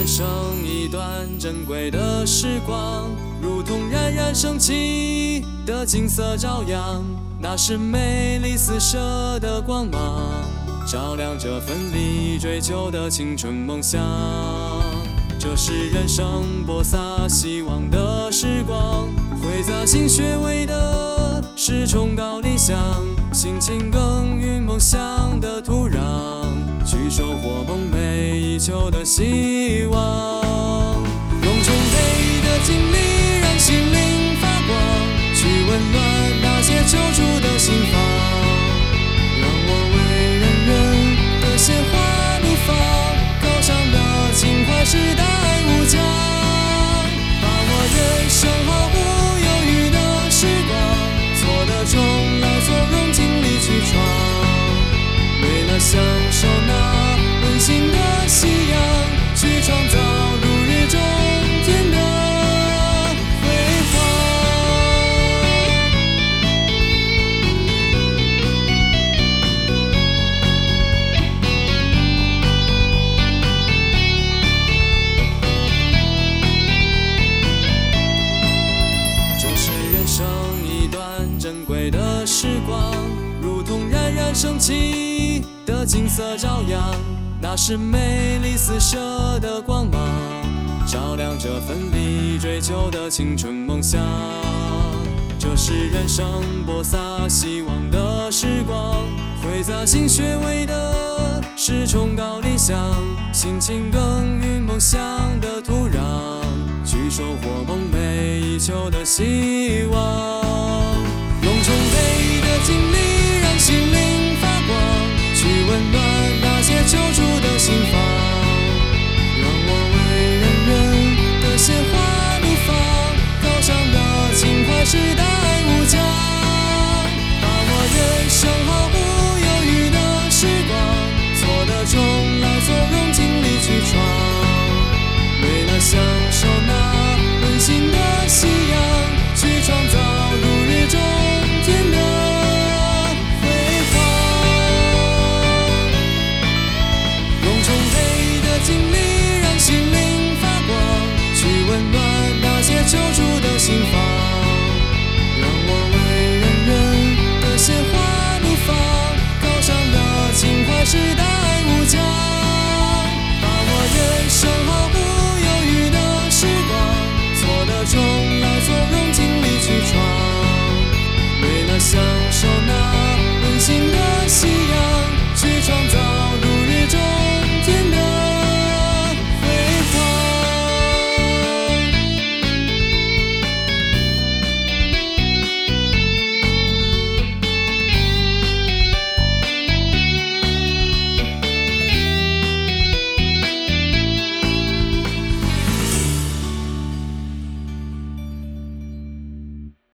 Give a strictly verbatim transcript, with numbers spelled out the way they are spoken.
人生一段珍贵的时光，如同冉冉升起的金色朝阳，那是美丽四射的光芒，照亮着奋力追求的青春梦想。这是人生播撒希望的时光，挥洒新学位的是崇高理想，辛勤耕耘梦想的土壤，去收获梦寐以求的希望。用充沛的精力让心灵发光，去温暖那些求助的心房，让我为人人的鲜花怒放，高尚的情怀时代无疆，把握人生毫不犹豫的时光，错的重来，从容尽力去闯，为了享受那温馨的夕阳，去创造如日中天的辉煌。这是人生一段珍贵的时光，如同冉冉升起的金色朝阳，那是美丽四射的光芒，照亮着奋力追求的青春梦想。这是人生播撒希望的时光，挥洒新学位的是崇高理想，辛勤耕耘梦想的土壤，去收获梦寐以求的希望。用充沛的精力让心灵发光，去温暖那些求助